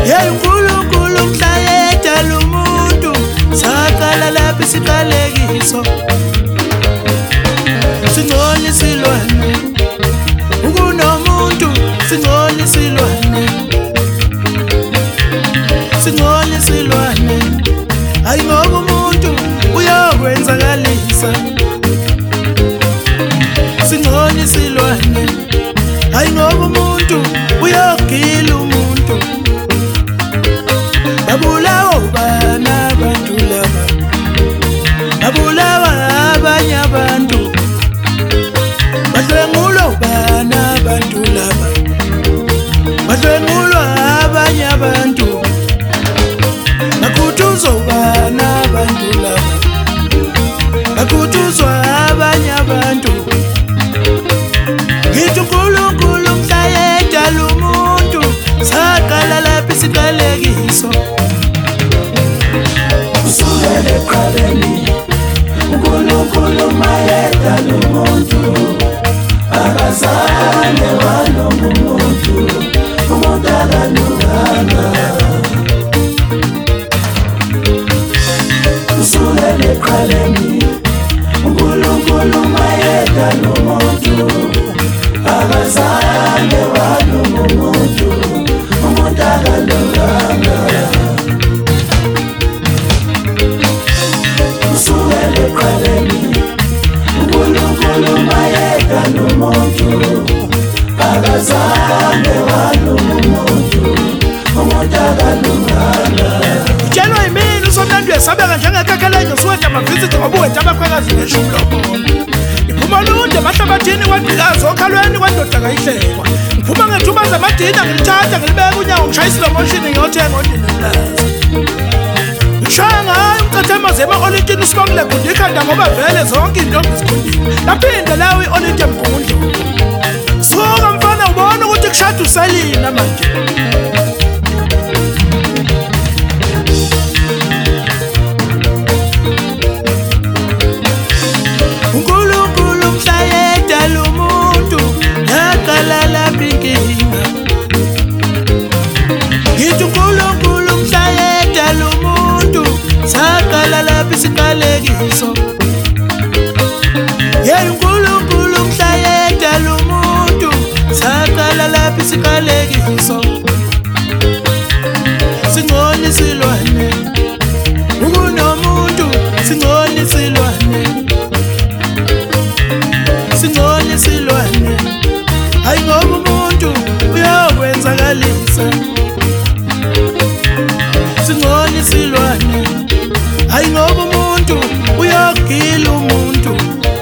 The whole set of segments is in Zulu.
Hey uNkulunkulu mhlayeta lumuntu sakala lapha isiqalekiso singcoli silwane ukunomuntu singcoli silwane singcoli silwane hayi ngoba umuntu uyokwenzakalisa singcoli silwane hayi ngoba umuntu uyogila umuntu babulawa ubana abantu laba babulawa abanye abantu badlwengulwa ubana abantu laba badlwengulwa abanye abantu bakhutuzwa ubana abantu laba bakhutuzwa abanye abantu ngithi uNkulunkulu mhlayeta lumuntu saqala lapha isiqalekiso usukele eqaleni uNkulunkulu mayeta lumuntu akazange walonga umuntu akalunganga usukele eqaleni uNkulunkulu mayeta lumuntu akazange walonga umuntu akalunganga usukele eqaleni uNkulunkulu mayeta lumuntu akazange walunga umuntu akalunganga utshelwa yimini usomnandi uyesabeka njengekekeleyo suwetha amavizithi ngoba uwetha abakhwekazi ngeshumi lobona iphuma lunde emahlabathini kwadikazi okhalweni kwandoda kayihlekwa ngiphuma ngethuba zamadina ngilithatha ngilibeka unyawo ngishaya isilomoshini ngiyothenga ondinelaza ngishaya ngayo umcathemazi ema-olintini usibongile gunda ikhanda ngoba vele zonke iy'ntombi zigundile laphinde lawo i-olinti emgungundlovu suka mfana ubona ukuthi kushada usalina manje uNkulunkulu mhlayeta lumuntu yaqala lapha inkinga ngithi uNkulunkulu mhlayeta lumuntu saqala lapha isiqalekiso hey uNkulunkulu mhlayeta lumuntu saqala lapha isiqalekiso singcoli silwane ukunomuntu singcoli silwane singcoli silwane hayi ngoba umuntu uyokwenzakalisa singcoli silwane hayi ngoba umuntu uyogila umuntu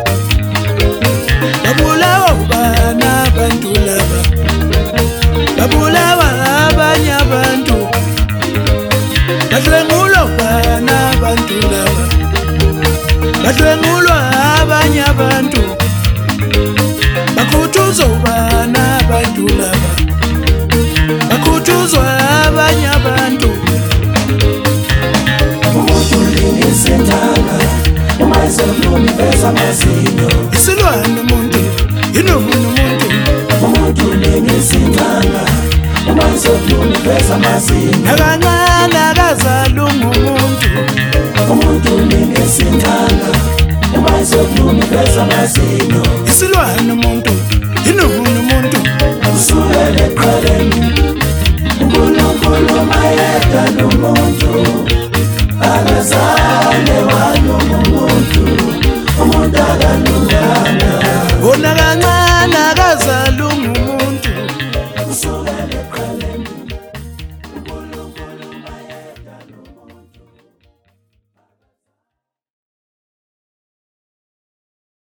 babulawa ubana abantu laba babulawa abanye abantu badlwengulwa ubana abantu laba badlwengulwa abanye abantu bakhutuzwa ubana abantu laba bakhutuzwa abanye abantu umuntu lingisentanga uma izolumi veza amazinyo isilwane umuntu inomuntu umuntu lingisentanga uma izolumi veza amazinyo nakancane akazalunga umuntu lingisentanga uma izolumi veza amazinyo isilwane umuntu inomuntu usukele eqaleni uNkulunkulu mayeta lumuntu